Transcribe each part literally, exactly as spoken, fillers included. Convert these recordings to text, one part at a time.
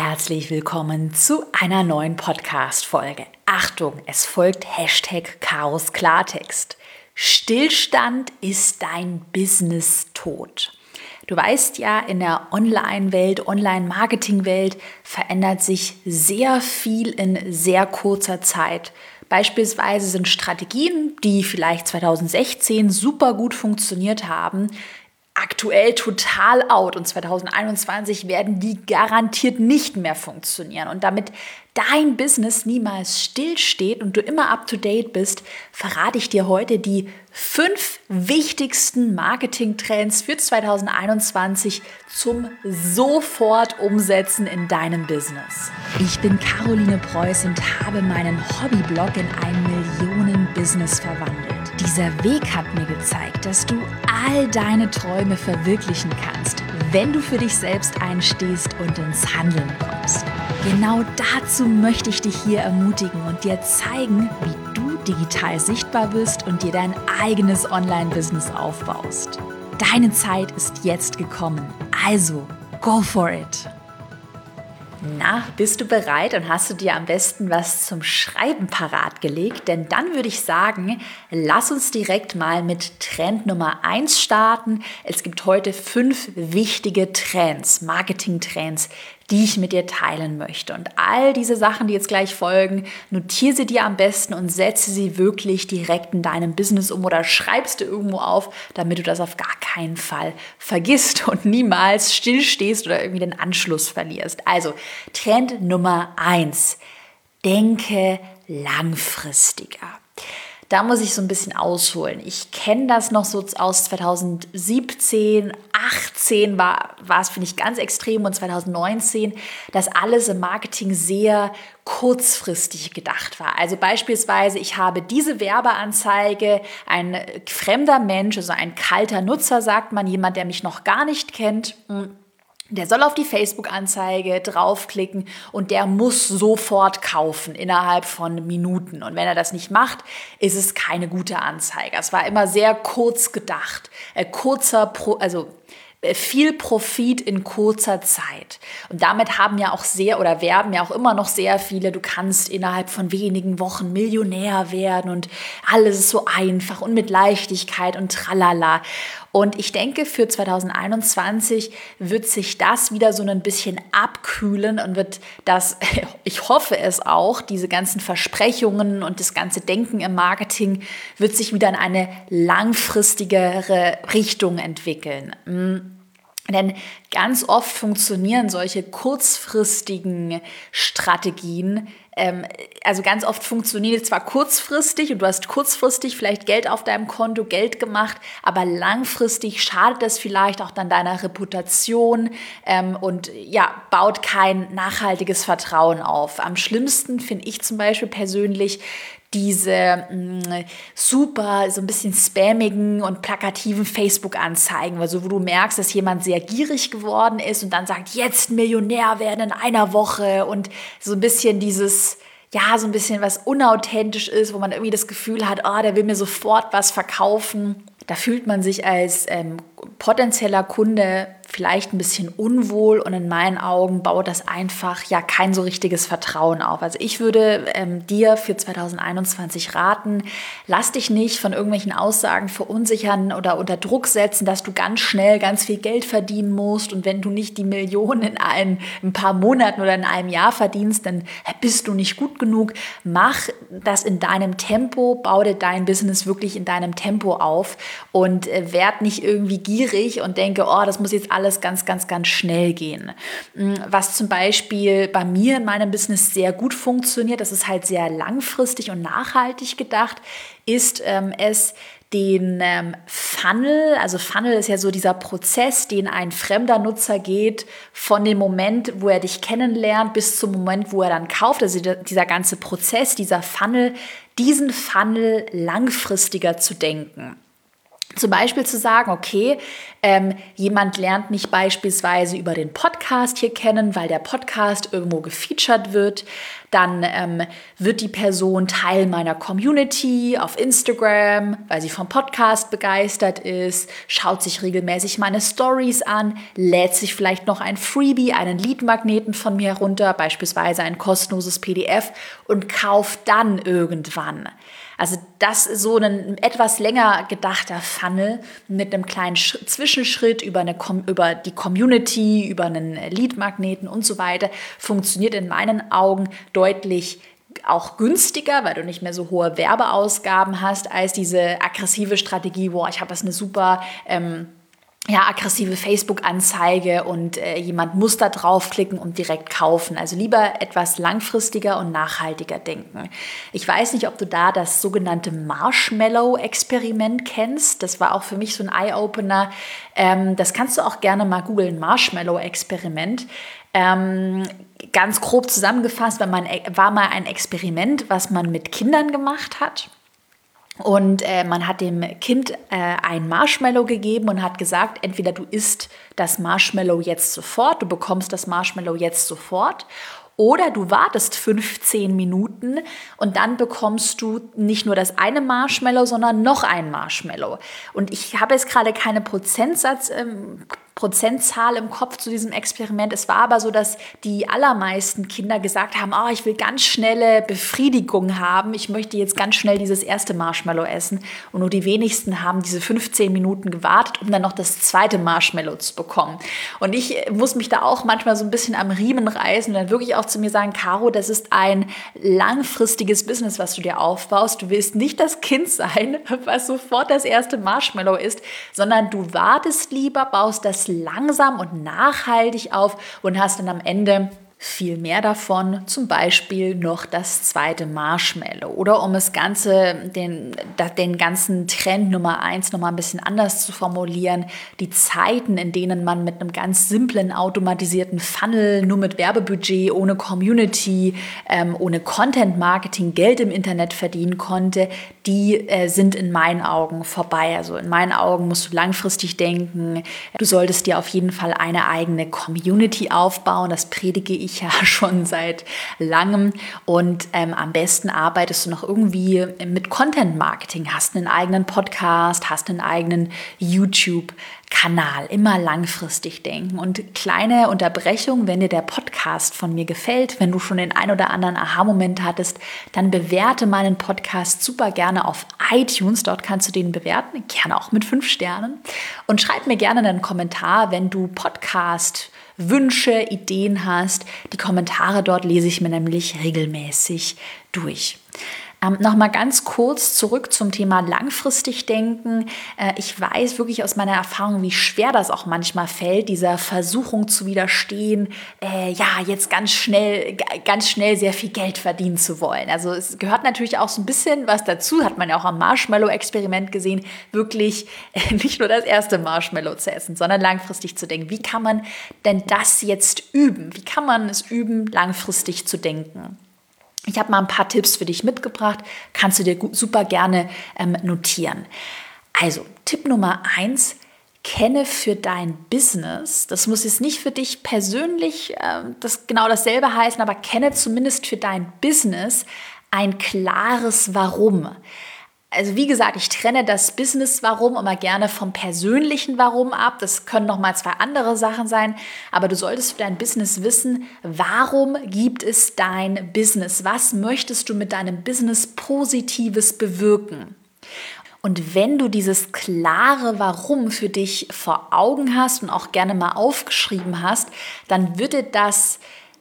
herzlich willkommen zu einer neuen Podcast-Folge. Achtung, es folgt Hashtag Chaos Klartext. Stillstand ist dein Business tot. Du weißt ja, in der Online-Welt, Online-Marketing-Welt verändert sich sehr viel in sehr kurzer Zeit. Beispielsweise sind Strategien, die vielleicht zwanzig sechzehn super gut funktioniert haben, aktuell total out und zwanzig einundzwanzig werden die garantiert nicht mehr funktionieren. Und damit dein Business niemals stillsteht und du immer up-to-date bist, verrate ich dir heute die fünf wichtigsten Marketing-Trends für zwanzig einundzwanzig zum sofort Umsetzen in deinem Business. Ich bin Caroline Preuß und habe meinen Hobbyblog in ein Millionen-Business verwandelt. Dieser Weg hat mir gezeigt, dass du all deine Träume verwirklichen kannst, wenn du für dich selbst einstehst und ins Handeln kommst. Genau dazu möchte ich dich hier ermutigen und dir zeigen, wie du digital sichtbar bist und dir dein eigenes Online-Business aufbaust. Deine Zeit ist jetzt gekommen, also go for it! Na, bist du bereit und hast du dir am besten was zum Schreiben parat gelegt? Denn dann würde ich sagen, lass uns direkt mal mit Trend Nummer eins starten. Es gibt heute fünf wichtige Trends, Marketing-Trends, die ich mit dir teilen möchte. Und all diese Sachen, die jetzt gleich folgen, notiere sie dir am besten und setze sie wirklich direkt in deinem Business um oder schreibst du irgendwo auf, damit du das auf gar keinen Fall vergisst und niemals stillstehst oder irgendwie den Anschluss verlierst. Also Trend Nummer eins. Denke langfristiger. Da muss ich so ein bisschen ausholen. Ich kenne das noch so aus zwanzig siebzehn, achtzehn war, war es, finde ich, ganz extrem und zwanzig neunzehn, dass alles im Marketing sehr kurzfristig gedacht war. Also beispielsweise, ich habe diese Werbeanzeige, ein fremder Mensch, also ein kalter Nutzer, sagt man, jemand, der mich noch gar nicht kennt, der soll auf die Facebook-Anzeige draufklicken und der muss sofort kaufen innerhalb von Minuten. Und wenn er das nicht macht, ist es keine gute Anzeige. Es war immer sehr kurz gedacht, äh, kurzer, Pro, also viel Profit in kurzer Zeit. Und damit haben ja auch sehr oder werben ja auch immer noch sehr viele, du kannst innerhalb von wenigen Wochen Millionär werden und alles ist so einfach und mit Leichtigkeit und tralala. Und ich denke, für zwanzig einundzwanzig wird sich das wieder so ein bisschen abkühlen und wird das, ich hoffe es auch, diese ganzen Versprechungen und das ganze Denken im Marketing wird sich wieder in eine langfristigere Richtung entwickeln. Denn ganz oft funktionieren solche kurzfristigen Strategien, ähm, also ganz oft funktioniert es zwar kurzfristig und du hast kurzfristig vielleicht Geld auf deinem Konto, Geld gemacht, aber langfristig schadet das vielleicht auch dann deiner Reputation ähm, und ja, baut kein nachhaltiges Vertrauen auf. Am schlimmsten finde ich zum Beispiel persönlich diese mh, super, so ein bisschen spammigen und plakativen Facebook-Anzeigen, also wo du merkst, dass jemand sehr gierig geworden ist und dann sagt, jetzt Millionär werden in einer Woche und so ein bisschen dieses, ja, so ein bisschen was unauthentisch ist, wo man irgendwie das Gefühl hat, oh, der will mir sofort was verkaufen. Da fühlt man sich als ähm, potenzieller Kunde vielleicht ein bisschen unwohl und in meinen Augen baut das einfach ja kein so richtiges Vertrauen auf. Also ich würde ähm, dir für zwanzig einundzwanzig raten, lass dich nicht von irgendwelchen Aussagen verunsichern oder unter Druck setzen, dass du ganz schnell ganz viel Geld verdienen musst und wenn du nicht die Millionen in ein, ein paar Monaten oder in einem Jahr verdienst, dann bist du nicht gut genug. Mach das in deinem Tempo, bau dir dein Business wirklich in deinem Tempo auf und äh, werd nicht irgendwie gierig und denke, oh, das muss jetzt alles alles ganz, ganz, ganz schnell gehen. Was zum Beispiel bei mir in meinem Business sehr gut funktioniert, das ist halt sehr langfristig und nachhaltig gedacht, ist ähm, es, den ähm, Funnel, also Funnel ist ja so dieser Prozess, den ein fremder Nutzer geht, von dem Moment, wo er dich kennenlernt, bis zum Moment, wo er dann kauft, also dieser ganze Prozess, dieser Funnel, diesen Funnel langfristiger zu denken. Zum Beispiel zu sagen, okay, ähm, jemand lernt mich beispielsweise über den Podcast hier kennen, weil der Podcast irgendwo gefeatured wird. Dann ähm, wird die Person Teil meiner Community auf Instagram, weil sie vom Podcast begeistert ist, schaut sich regelmäßig meine Stories an, lädt sich vielleicht noch ein Freebie, einen Leadmagneten von mir herunter, beispielsweise ein kostenloses P D F und kauft dann irgendwann. Also das ist so ein etwas länger gedachter Funnel mit einem kleinen Sch- Zwischenschritt über, eine Com- über die Community, über einen Leadmagneten und so weiter, funktioniert in meinen Augen deutlich auch günstiger, weil du nicht mehr so hohe Werbeausgaben hast, als diese aggressive Strategie, boah, ich habe das eine super ähm, ja, aggressive Facebook-Anzeige und äh, jemand muss da draufklicken und direkt kaufen. Also lieber etwas langfristiger und nachhaltiger denken. Ich weiß nicht, ob du da das sogenannte Marshmallow-Experiment kennst. Das war auch für mich so ein Eye-Opener. Ähm, das kannst du auch gerne mal googeln, Marshmallow-Experiment. Ähm, ganz grob zusammengefasst, war, man, war mal ein Experiment, was man mit Kindern gemacht hat. Und äh, man hat dem Kind äh, ein Marshmallow gegeben und hat gesagt, entweder du isst das Marshmallow jetzt sofort, du bekommst das Marshmallow jetzt sofort, oder du wartest fünfzehn Minuten und dann bekommst du nicht nur das eine Marshmallow, sondern noch ein Marshmallow. Und ich habe jetzt gerade keine Prozentsatz, ähm, Prozentzahl im Kopf zu diesem Experiment. Es war aber so, dass die allermeisten Kinder gesagt haben, oh, ich will ganz schnelle Befriedigung haben. Ich möchte jetzt ganz schnell dieses erste Marshmallow essen. Und nur die wenigsten haben diese fünfzehn Minuten gewartet, um dann noch das zweite Marshmallow zu bekommen. Und ich muss mich da auch manchmal so ein bisschen am Riemen reißen und dann wirklich auch zu mir sagen, Caro, das ist ein langfristiges Business, was du dir aufbaust. Du willst nicht das Kind sein, was sofort das erste Marshmallow isst, sondern du wartest lieber, baust das langsam und nachhaltig auf und hast dann am Ende viel mehr davon, zum Beispiel noch das zweite Marshmallow. Oder um das Ganze, den, den ganzen Trend Nummer eins nochmal ein bisschen anders zu formulieren, die Zeiten, in denen man mit einem ganz simplen, automatisierten Funnel, nur mit Werbebudget, ohne Community, ähm, ohne Content-Marketing Geld im Internet verdienen konnte, die äh, sind in meinen Augen vorbei. Also in meinen Augen musst du langfristig denken. Du solltest dir auf jeden Fall eine eigene Community aufbauen. Das predige ich ja schon seit langem. Und ähm, am besten arbeitest du noch irgendwie mit Content-Marketing. Hast einen eigenen Podcast, hast einen eigenen YouTube-Kanal. Immer langfristig denken. Und kleine Unterbrechung, wenn dir der Podcast von mir gefällt, wenn du schon den ein oder anderen Aha-Moment hattest, dann bewerte meinen Podcast super gerne auf iTunes. Dort kannst du den bewerten, gerne auch mit fünf Sternen. Und schreib mir gerne einen Kommentar, wenn du Podcast Wünsche, Ideen hast. Die Kommentare dort lese ich mir nämlich regelmäßig durch. Ähm, Nochmal ganz kurz zurück zum Thema langfristig denken. Äh, ich weiß wirklich aus meiner Erfahrung, wie schwer das auch manchmal fällt, dieser Versuchung zu widerstehen, äh, ja, jetzt ganz schnell, ganz schnell sehr viel Geld verdienen zu wollen. Also es gehört natürlich auch so ein bisschen was dazu, hat man ja auch am Marshmallow-Experiment gesehen, wirklich äh, nicht nur das erste Marshmallow zu essen, sondern langfristig zu denken. Wie kann man denn das jetzt üben? Wie kann man es üben, langfristig zu denken? Ich habe mal ein paar Tipps für dich mitgebracht, kannst du dir super gerne ähm, notieren. Also Tipp Nummer eins, kenne für dein Business, das muss jetzt nicht für dich persönlich äh, das, genau dasselbe heißen, aber kenne zumindest für dein Business ein klares Warum. Also wie gesagt, ich trenne das Business-Warum immer gerne vom persönlichen Warum ab. Das können nochmal zwei andere Sachen sein. Aber du solltest für dein Business wissen, warum gibt es dein Business? Was möchtest du mit deinem Business Positives bewirken? Und wenn du dieses klare Warum für dich vor Augen hast und auch gerne mal aufgeschrieben hast, dann würde das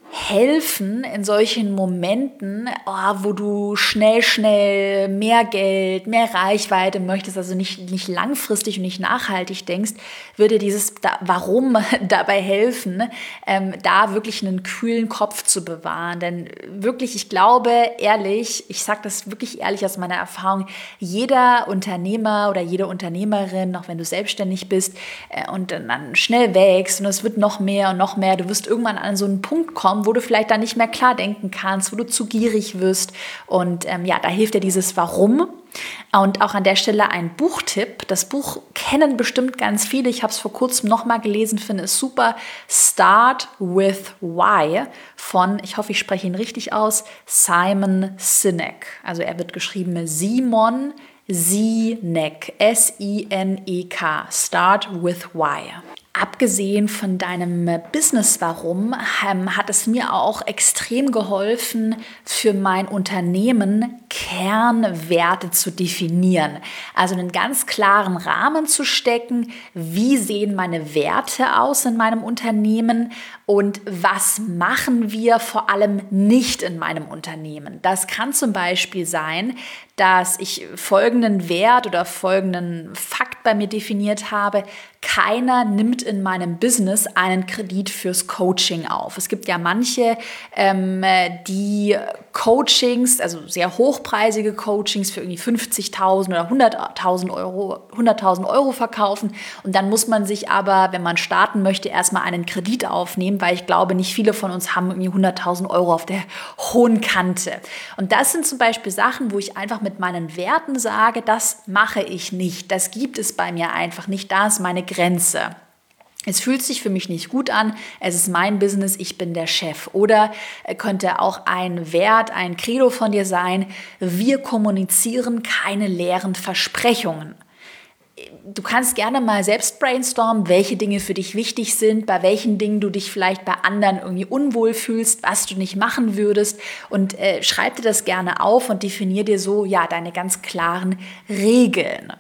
helfen in solchen Momenten, oh, wo du schnell, schnell mehr Geld, mehr Reichweite möchtest, also nicht, nicht langfristig und nicht nachhaltig denkst, würde dieses da, Warum dabei helfen, ähm, da wirklich einen kühlen Kopf zu bewahren. Denn wirklich, ich glaube, ehrlich, ich sage das wirklich ehrlich aus meiner Erfahrung, jeder Unternehmer oder jede Unternehmerin, auch wenn du selbstständig bist äh, und dann schnell wächst und es wird noch mehr und noch mehr, du wirst irgendwann an so einen Punkt kommen, kommen, wo du vielleicht dann nicht mehr klar denken kannst, wo du zu gierig wirst. Und ähm, ja, da hilft dir dieses Warum. Und auch an der Stelle ein Buchtipp. Das Buch kennen bestimmt ganz viele. Ich habe es vor kurzem nochmal gelesen, finde es super. Start with Why von, ich hoffe, ich spreche ihn richtig aus, Simon Sinek. Also er wird geschrieben Simon Sinek, S I N E K, Start with Why. Abgesehen von deinem Business-Warum ähm, hat es mir auch extrem geholfen, für mein Unternehmen Kernwerte zu definieren. Also einen ganz klaren Rahmen zu stecken, wie sehen meine Werte aus in meinem Unternehmen und was machen wir vor allem nicht in meinem Unternehmen. Das kann zum Beispiel sein, dass ich folgenden Wert oder folgenden Fakt bei mir definiert habe: Keiner nimmt in meinem Business einen Kredit fürs Coaching auf. Es gibt ja manche, ähm, die Coachings, also sehr hochpreisige Coachings für irgendwie fünfzigtausend oder hunderttausend Euro, hunderttausend Euro verkaufen. Und dann muss man sich aber, wenn man starten möchte, erstmal einen Kredit aufnehmen, weil ich glaube, nicht viele von uns haben irgendwie hunderttausend Euro auf der hohen Kante. Und das sind zum Beispiel Sachen, wo ich einfach mit meinen Werten sage, das mache ich nicht. Das gibt es bei mir einfach nicht. Da ist meine Grenze. Es fühlt sich für mich nicht gut an, es ist mein Business, ich bin der Chef. Oder könnte auch ein Wert, ein Credo von dir sein: Wir kommunizieren keine leeren Versprechungen. Du kannst gerne mal selbst brainstormen, welche Dinge für dich wichtig sind, bei welchen Dingen du dich vielleicht bei anderen irgendwie unwohl fühlst, was du nicht machen würdest, und äh, schreib dir das gerne auf und definier dir so ja deine ganz klaren Regeln.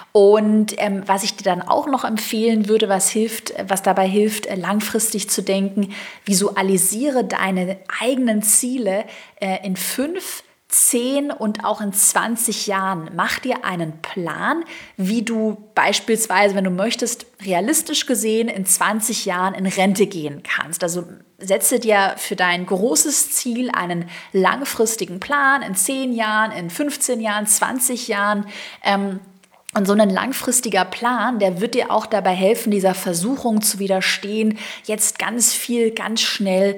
Und ähm, was ich dir dann auch noch empfehlen würde, was hilft, was dabei hilft, langfristig zu denken: Visualisiere deine eigenen Ziele äh, in fünf, zehn und auch in zwanzig Jahren. Mach dir einen Plan, wie du beispielsweise, wenn du möchtest, realistisch gesehen in zwanzig Jahren in Rente gehen kannst. Also setze dir für dein großes Ziel einen langfristigen Plan in zehn Jahren, in fünfzehn Jahren, zwanzig Jahren. Ähm, Und so ein langfristiger Plan, der wird dir auch dabei helfen, dieser Versuchung zu widerstehen, jetzt ganz viel, ganz schnell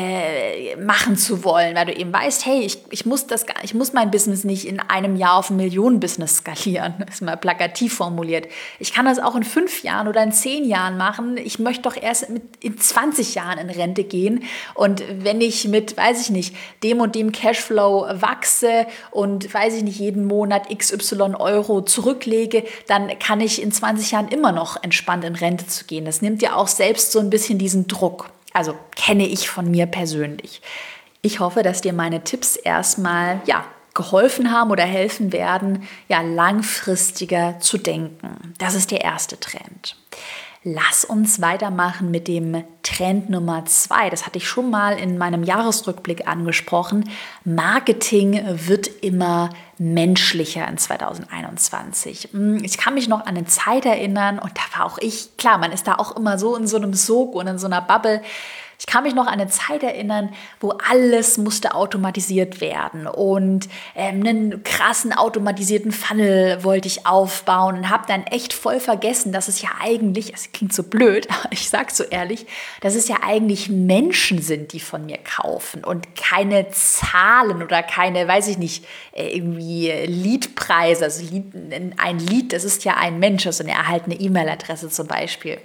äh, machen zu wollen, weil du eben weißt, hey, ich, ich, muss das, ich muss mein Business nicht in einem Jahr auf ein Millionen-Business skalieren, das ist mal plakativ formuliert. Ich kann das auch in fünf Jahren oder in zehn Jahren machen. Ich möchte doch erst mit in zwanzig Jahren in Rente gehen. Und wenn ich mit, weiß ich nicht, dem und dem Cashflow wachse und, weiß ich nicht, jeden Monat X Y Euro zurücklege, dann kann ich in zwanzig Jahren immer noch entspannt in Rente zu gehen. Das nimmt ja auch selbst so ein bisschen diesen Druck. Also kenne ich von mir persönlich. Ich hoffe, dass dir meine Tipps erstmal ja, geholfen haben oder helfen werden, ja, langfristiger zu denken. Das ist der erste Trend. Lass uns weitermachen mit dem Trend Nummer zwei. Das hatte ich schon mal in meinem Jahresrückblick angesprochen. Marketing wird immer menschlicher in zwanzig einundzwanzig. Ich kann mich noch an eine Zeit erinnern, und da war auch ich, klar, man ist da auch immer so in so einem Sog und in so einer Bubble. Ich kann mich noch an eine Zeit erinnern, wo alles musste automatisiert werden, und ähm, einen krassen automatisierten Funnel wollte ich aufbauen und habe dann echt voll vergessen, dass es ja eigentlich, es klingt so blöd, aber ich sag's so ehrlich, dass es ja eigentlich Menschen sind, die von mir kaufen und keine Zahlen oder keine, weiß ich nicht, irgendwie Leadpreise. Also ein Lead, das ist ja ein Mensch, also eine erhaltene E-Mail-Adresse zum Beispiel.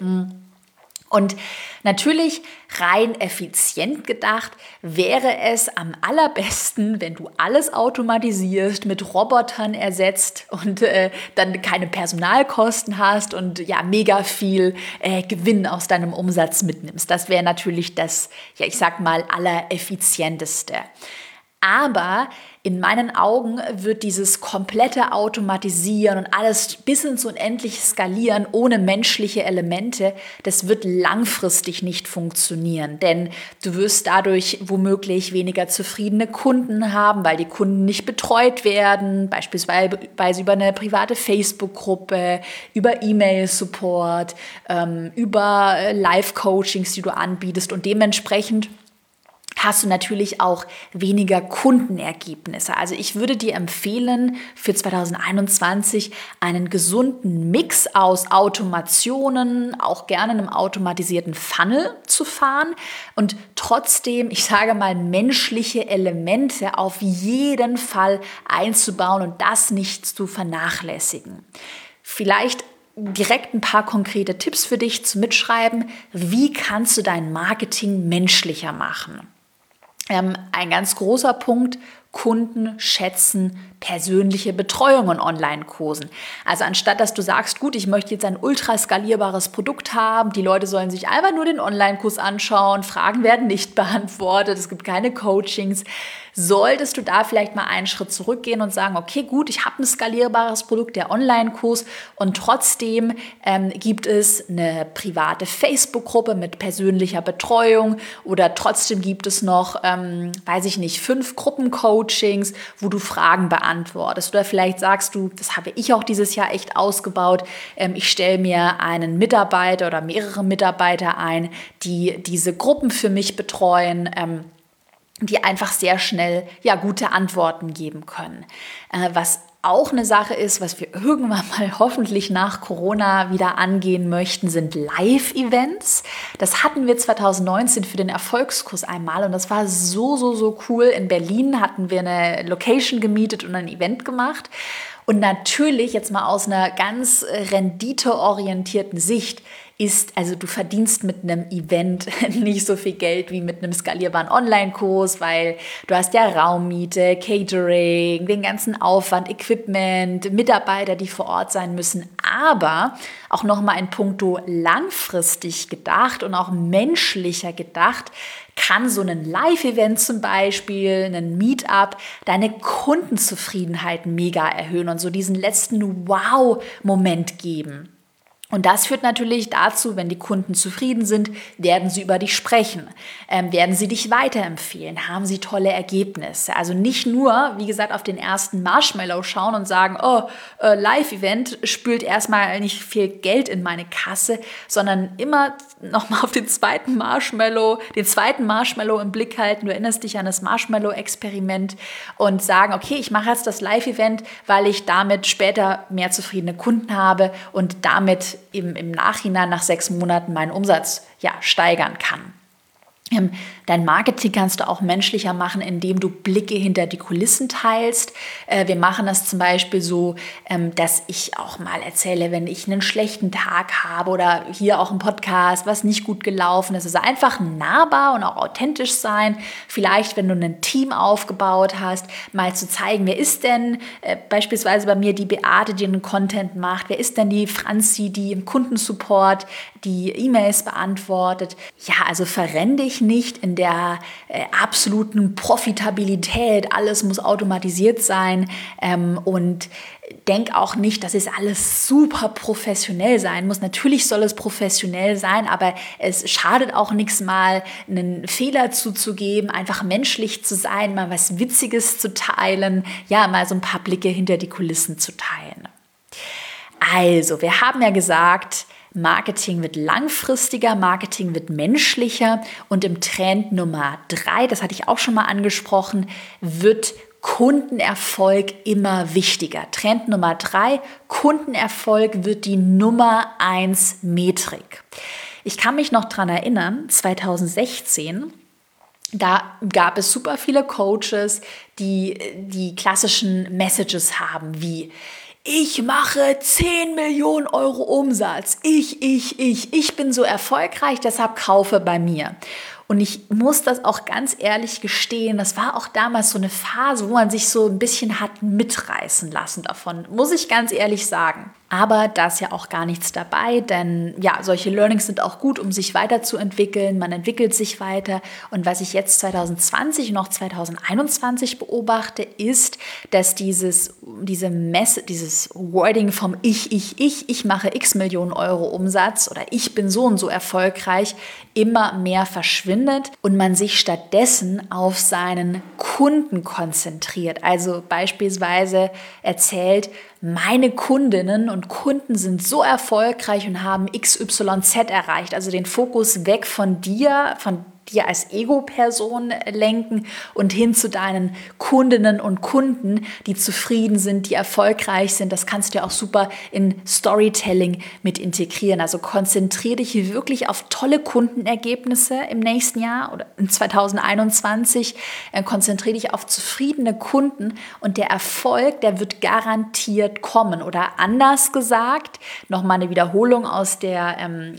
Und natürlich rein effizient gedacht wäre es am allerbesten, wenn du alles automatisierst, mit Robotern ersetzt und äh, dann keine Personalkosten hast und ja mega viel äh, Gewinn aus deinem Umsatz mitnimmst. Das wäre natürlich das, ja ich sag mal, allereffizienteste. Aber in meinen Augen wird dieses komplette Automatisieren und alles bis ins Unendliche skalieren ohne menschliche Elemente, das wird langfristig nicht funktionieren. Denn du wirst dadurch womöglich weniger zufriedene Kunden haben, weil die Kunden nicht betreut werden, beispielsweise über eine private Facebook-Gruppe, über E-Mail-Support, ähm, über Live-Coachings, die du anbietest, und dementsprechend hast du natürlich auch weniger Kundenergebnisse. Also ich würde dir empfehlen, für zwanzig einundzwanzig einen gesunden Mix aus Automationen, auch gerne einem automatisierten Funnel zu fahren und trotzdem, ich sage mal, menschliche Elemente auf jeden Fall einzubauen und das nicht zu vernachlässigen. Vielleicht direkt ein paar konkrete Tipps für dich zum Mitschreiben. Wie kannst du dein Marketing menschlicher machen? Ähm, ein ganz großer Punkt: Kunden schätzen persönliche Betreuung in Online-Kursen. Also anstatt, dass du sagst, gut, ich möchte jetzt ein ultra skalierbares Produkt haben, die Leute sollen sich einfach nur den Online-Kurs anschauen, Fragen werden nicht beantwortet, es gibt keine Coachings, solltest du da vielleicht mal einen Schritt zurückgehen und sagen, okay, gut, ich habe ein skalierbares Produkt, der Online-Kurs, und trotzdem ähm, gibt es eine private Facebook-Gruppe mit persönlicher Betreuung oder trotzdem gibt es noch, ähm, weiß ich nicht, fünf Gruppencoachings, wo du Fragen beantwortest. Oder vielleicht sagst du, das habe ich auch dieses Jahr echt ausgebaut, ähm, ich stelle mir einen Mitarbeiter oder mehrere Mitarbeiter ein, die diese Gruppen für mich betreuen, ähm, die einfach sehr schnell ja gute Antworten geben können. Äh, was auch eine Sache ist, was wir irgendwann mal hoffentlich nach Corona wieder angehen möchten, sind Live-Events. Das hatten wir zwanzig neunzehn für den Erfolgskurs einmal und das war so, so, so cool. In Berlin hatten wir eine Location gemietet und ein Event gemacht. Und natürlich, jetzt mal aus einer ganz renditeorientierten Sicht, ist, also du verdienst mit einem Event nicht so viel Geld wie mit einem skalierbaren Online-Kurs, weil du hast ja Raummiete, Catering, den ganzen Aufwand, Equipment, Mitarbeiter, die vor Ort sein müssen. Aber auch nochmal in puncto langfristig gedacht und auch menschlicher gedacht, kann so ein Live-Event zum Beispiel, ein Meetup, deine Kundenzufriedenheit mega erhöhen und so diesen letzten Wow-Moment geben. Und das führt natürlich dazu, wenn die Kunden zufrieden sind, werden sie über dich sprechen, ähm, werden sie dich weiterempfehlen, haben sie tolle Ergebnisse. Also nicht nur, wie gesagt, auf den ersten Marshmallow schauen und sagen, oh, äh, Live-Event spült erstmal nicht viel Geld in meine Kasse, sondern immer nochmal auf den zweiten Marshmallow, den zweiten Marshmallow im Blick halten. Du erinnerst dich an das Marshmallow-Experiment und sagen, okay, ich mache jetzt das Live-Event, weil ich damit später mehr zufriedene Kunden habe und damit Im, im Nachhinein nach sechs Monaten meinen Umsatz ja, steigern kann. Dein Marketing kannst du auch menschlicher machen, indem du Blicke hinter die Kulissen teilst. Wir machen das zum Beispiel so, dass ich auch mal erzähle, wenn ich einen schlechten Tag habe oder hier auch im Podcast, was nicht gut gelaufen ist. Also einfach nahbar und auch authentisch sein. Vielleicht, wenn du ein Team aufgebaut hast, mal zu zeigen, wer ist denn beispielsweise bei mir die Beate, die einen Content macht, wer ist denn die Franzi, die im Kundensupport die E-Mails beantwortet. Ja, also verrenn dich nicht in der äh, absoluten Profitabilität, alles muss automatisiert sein ähm, und denk auch nicht, dass es alles super professionell sein muss. Natürlich soll es professionell sein, aber es schadet auch nichts, mal einen Fehler zuzugeben, einfach menschlich zu sein, mal was Witziges zu teilen, ja, mal so ein paar Blicke hinter die Kulissen zu teilen. Also, wir haben ja gesagt, Marketing wird langfristiger, Marketing wird menschlicher und im Trend Nummer drei, das hatte ich auch schon mal angesprochen, wird Kundenerfolg immer wichtiger. Trend Nummer drei, Kundenerfolg wird die Nummer eins Metrik. Ich kann mich noch daran erinnern, zwanzig sechzehn, da gab es super viele Coaches, die die klassischen Messages haben wie: Ich mache zehn Millionen Euro Umsatz. Ich, ich, ich, ich bin so erfolgreich, deshalb kaufe bei mir. Und ich muss das auch ganz ehrlich gestehen, das war auch damals so eine Phase, wo man sich so ein bisschen hat mitreißen lassen davon, muss ich ganz ehrlich sagen. Aber da ist ja auch gar nichts dabei, denn ja, solche Learnings sind auch gut, um sich weiterzuentwickeln. Man entwickelt sich weiter. Und was ich jetzt zwanzig zwanzig und auch zwanzig einundzwanzig beobachte, ist, dass dieses, diese Messe, dieses Wording vom Ich, ich, ich, ich mache x Millionen Euro Umsatz oder ich bin so und so erfolgreich, immer mehr verschwindet und man sich stattdessen auf seinen Kunden konzentriert. Also beispielsweise erzählt, meine Kundinnen und Kunden sind so erfolgreich und haben X Y Z erreicht. Also den Fokus weg von dir, von dir als Ego-Person lenken und hin zu deinen Kundinnen und Kunden, die zufrieden sind, die erfolgreich sind. Das kannst du ja auch super in Storytelling mit integrieren. Also konzentriere dich wirklich auf tolle Kundenergebnisse im nächsten Jahr oder in zwanzig einundzwanzig. Konzentriere dich auf zufriedene Kunden und der Erfolg, der wird garantiert kommen. Oder anders gesagt, nochmal eine Wiederholung aus der ähm,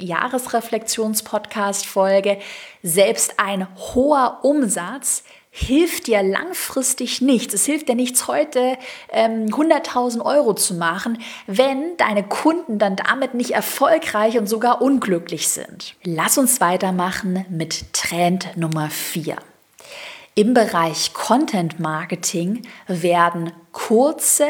Jahresreflexions-Podcast-Folge, selbst ein hoher Umsatz hilft dir langfristig nichts. Es hilft dir nichts, heute ähm, hunderttausend Euro zu machen, wenn deine Kunden dann damit nicht erfolgreich und sogar unglücklich sind. Lass uns weitermachen mit Trend Nummer vier. Im Bereich Content Marketing werden kurze,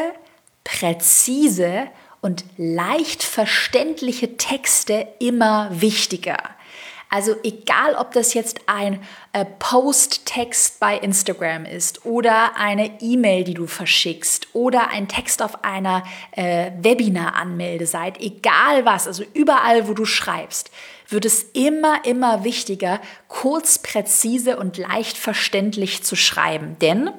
präzise und leicht verständliche Texte immer wichtiger. Also egal, ob das jetzt ein äh, Post-Text bei Instagram ist oder eine E-Mail, die du verschickst oder ein Text auf einer äh, Webinar-Anmeldeseite, egal was, also überall, wo du schreibst, wird es immer, immer wichtiger, kurz, präzise und leicht verständlich zu schreiben. Denn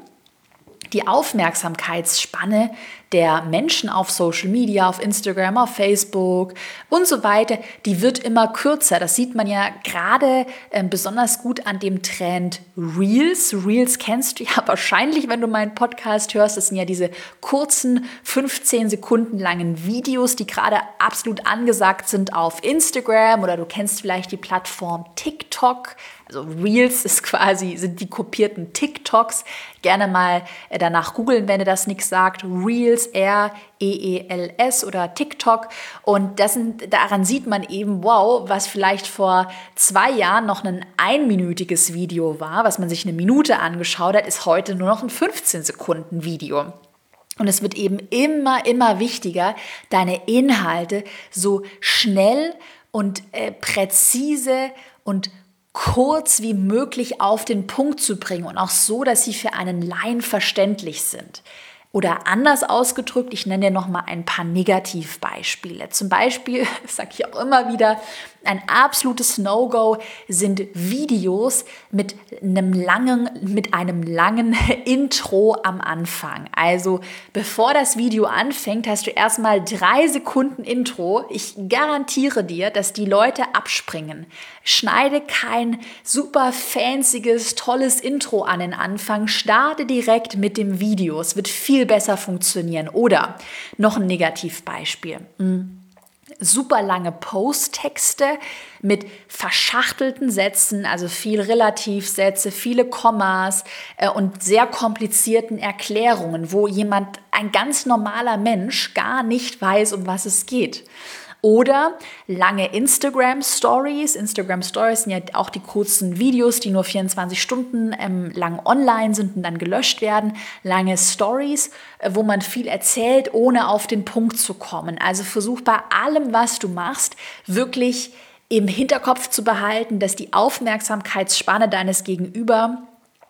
die Aufmerksamkeitsspanne der Menschen auf Social Media, auf Instagram, auf Facebook und so weiter, die wird immer kürzer. Das sieht man ja gerade äh, besonders gut an dem Trend Reels. Reels kennst du ja wahrscheinlich, wenn du meinen Podcast hörst. Das sind ja diese kurzen, fünfzehn Sekunden langen Videos, die gerade absolut angesagt sind auf Instagram, oder du kennst vielleicht die Plattform TikTok. Also Reels ist quasi, sind die kopierten TikToks. Gerne mal äh, danach googeln, wenn dir das nichts sagt. Reels, R E E L S oder TikTok. Und das sind, daran sieht man eben, wow, was vielleicht vor zwei Jahren noch ein einminütiges Video war, was man sich eine Minute angeschaut hat, ist heute nur noch ein fünfzehn Sekunden Video. Und es wird eben immer, immer wichtiger, deine Inhalte so schnell und äh, präzise und kurz wie möglich auf den Punkt zu bringen und auch so, dass sie für einen Laien verständlich sind. Oder anders ausgedrückt, ich nenne dir noch mal ein paar Negativbeispiele. Zum Beispiel, das sage ich auch immer wieder, ein absolutes No-Go sind Videos mit einem langen, mit einem langen Intro am Anfang. Also bevor das Video anfängt, hast du erstmal drei Sekunden Intro. Ich garantiere dir, dass die Leute abspringen. Schneide kein super fancyes, tolles Intro an den Anfang. Starte direkt mit dem Video. Es wird viel besser funktionieren. Oder noch ein Negativbeispiel. Hm. Super lange Posttexte mit verschachtelten Sätzen, also viel Relativsätze, viele Kommas äh, und sehr komplizierten Erklärungen, wo jemand, ein ganz normaler Mensch, gar nicht weiß, um was es geht. Oder lange Instagram-Stories. Instagram-Stories sind ja auch die kurzen Videos, die nur vierundzwanzig Stunden ähm, lang online sind und dann gelöscht werden. Lange Stories, äh, wo man viel erzählt, ohne auf den Punkt zu kommen. Also versuch bei allem, was du machst, wirklich im Hinterkopf zu behalten, dass die Aufmerksamkeitsspanne deines Gegenüber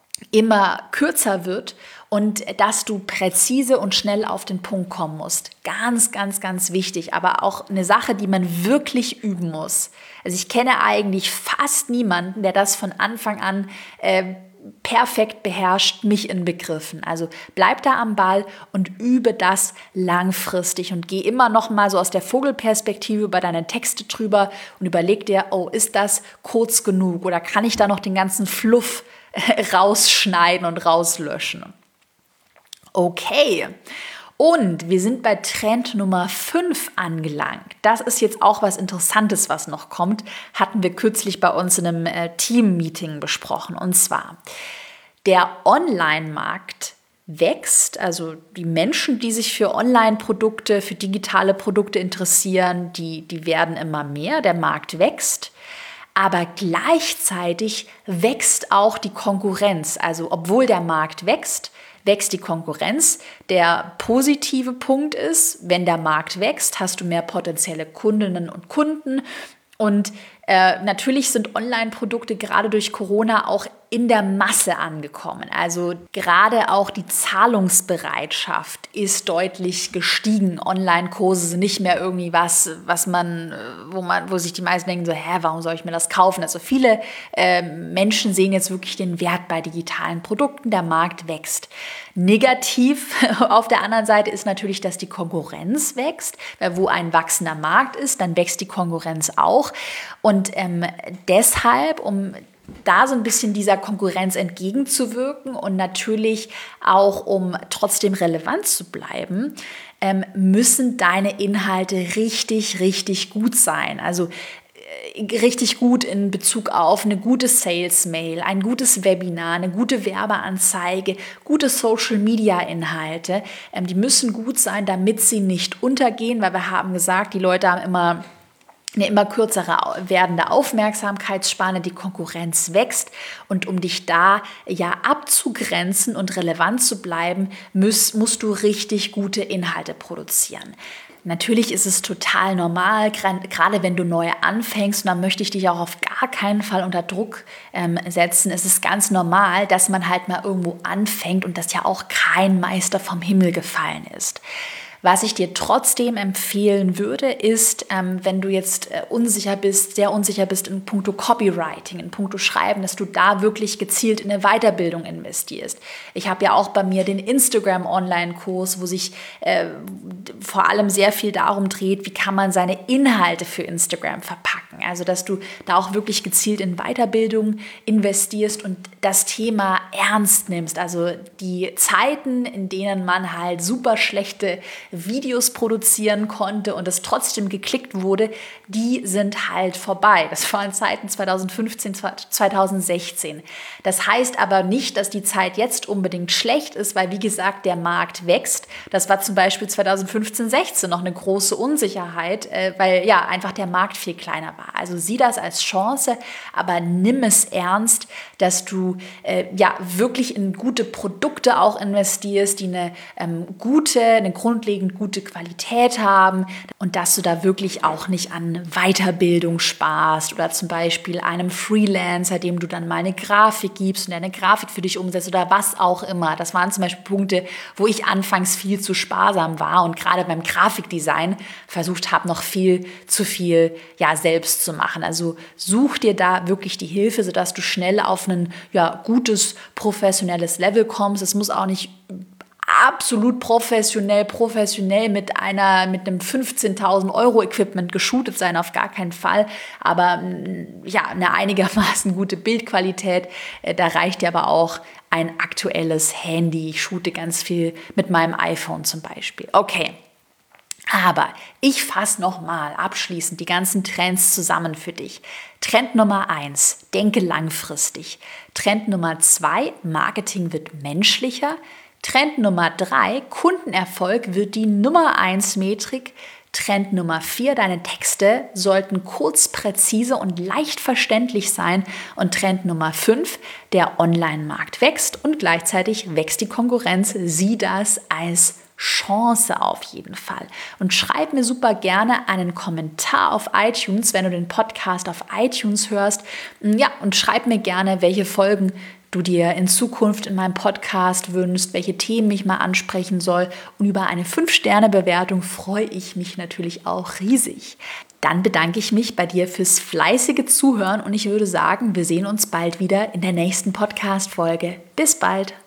immer kürzer wird und dass du präzise und schnell auf den Punkt kommen musst. Ganz, ganz, ganz wichtig, aber auch eine Sache, die man wirklich üben muss. Also ich kenne eigentlich fast niemanden, der das von Anfang an äh, perfekt beherrscht, mich inbegriffen. Also bleib da am Ball und übe das langfristig und geh immer noch mal so aus der Vogelperspektive über deine Texte drüber und überleg dir, oh, ist das kurz genug oder kann ich da noch den ganzen Fluff rausschneiden und rauslöschen? Okay, und wir sind bei Trend Nummer fünf angelangt. Das ist jetzt auch was Interessantes, was noch kommt. Hatten wir kürzlich bei uns in einem äh, Team-Meeting besprochen. Und zwar, der Online-Markt wächst, also die Menschen, die sich für Online-Produkte, für digitale Produkte interessieren, die, die werden immer mehr, der Markt wächst. Aber gleichzeitig wächst auch die Konkurrenz. Also obwohl der Markt wächst, wächst die Konkurrenz. Der positive Punkt ist, wenn der Markt wächst, hast du mehr potenzielle Kundinnen und Kunden. Und äh, natürlich sind Online-Produkte gerade durch Corona auch in der Masse angekommen. Also gerade auch die Zahlungsbereitschaft ist deutlich gestiegen. Online-Kurse sind nicht mehr irgendwie was, was man, wo man, wo sich die meisten denken so, hä, warum soll ich mir das kaufen? Also viele äh, Menschen sehen jetzt wirklich den Wert bei digitalen Produkten. Der Markt wächst. Negativ auf der anderen Seite ist natürlich, dass die Konkurrenz wächst, weil wo ein wachsender Markt ist, dann wächst die Konkurrenz auch. Und ähm, deshalb, um da so ein bisschen dieser Konkurrenz entgegenzuwirken und natürlich auch, um trotzdem relevant zu bleiben, ähm, müssen deine Inhalte richtig, richtig gut sein. Also äh, richtig gut in Bezug auf eine gute Sales-Mail, ein gutes Webinar, eine gute Werbeanzeige, gute Social-Media-Inhalte. Ähm, die müssen gut sein, damit sie nicht untergehen, weil wir haben gesagt, die Leute haben immer eine immer kürzere werdende Aufmerksamkeitsspanne, die Konkurrenz wächst und um dich da ja abzugrenzen und relevant zu bleiben, musst, musst du richtig gute Inhalte produzieren. Natürlich ist es total normal, gerade wenn du neu anfängst, und da möchte ich dich auch auf gar keinen Fall unter Druck ähm, setzen. Es ist ganz normal, dass man halt mal irgendwo anfängt und dass ja auch kein Meister vom Himmel gefallen ist. Was ich dir trotzdem empfehlen würde, ist, ähm, wenn du jetzt äh, unsicher bist, sehr unsicher bist in puncto Copywriting, in puncto Schreiben, dass du da wirklich gezielt in eine Weiterbildung investierst. Ich habe ja auch bei mir den Instagram-Online-Kurs, wo sich äh, vor allem sehr viel darum dreht, wie kann man seine Inhalte für Instagram verpacken. Also, dass du da auch wirklich gezielt in Weiterbildung investierst und das Thema ernst nimmst. Also die Zeiten, in denen man halt super schlechte Videos produzieren konnte und es trotzdem geklickt wurde, die sind halt vorbei. Das waren Zeiten zwanzig fünfzehn, zwanzig sechzehn. Das heißt aber nicht, dass die Zeit jetzt unbedingt schlecht ist, weil wie gesagt, der Markt wächst. Das war zum Beispiel zwanzig fünfzehn, sechzehn noch eine große Unsicherheit, weil ja einfach der Markt viel kleiner war. Also sieh das als Chance, aber nimm es ernst, dass du äh, ja wirklich in gute Produkte auch investierst, die eine ähm, gute, eine grundlegend gute Qualität haben und dass du da wirklich auch nicht an Weiterbildung sparst oder zum Beispiel einem Freelancer, dem du dann mal eine Grafik gibst und der eine Grafik für dich umsetzt oder was auch immer. Das waren zum Beispiel Punkte, wo ich anfangs viel zu sparsam war und gerade beim Grafikdesign versucht habe, noch viel zu viel ja, selbst zu machen. Also such dir da wirklich die Hilfe, sodass du schnell auf ein ja, gutes, professionelles Level kommst. Es muss auch nicht absolut professionell, professionell mit einer, mit einem fünfzehntausend Euro Equipment geshootet sein, auf gar keinen Fall. Aber ja, eine einigermaßen gute Bildqualität, da reicht ja aber auch ein aktuelles Handy. Ich shoote ganz viel mit meinem iPhone zum Beispiel. Okay. Aber ich fasse nochmal abschließend die ganzen Trends zusammen für dich. Trend Nummer eins, denke langfristig. Trend Nummer zwei, Marketing wird menschlicher. Trend Nummer drei, Kundenerfolg wird die Nummer eins Metrik. Trend Nummer vier, deine Texte sollten kurz, präzise und leicht verständlich sein. Und Trend Nummer fünf, der Online-Markt wächst und gleichzeitig wächst die Konkurrenz. Sieh das als Chance auf jeden Fall. Und schreib mir super gerne einen Kommentar auf iTunes, wenn du den Podcast auf iTunes hörst. Ja, und schreib mir gerne, welche Folgen du dir in Zukunft in meinem Podcast wünschst, welche Themen ich mal ansprechen soll. Und über eine fünf Sterne Bewertung freue ich mich natürlich auch riesig. Dann bedanke ich mich bei dir fürs fleißige Zuhören und ich würde sagen, wir sehen uns bald wieder in der nächsten Podcast-Folge. Bis bald!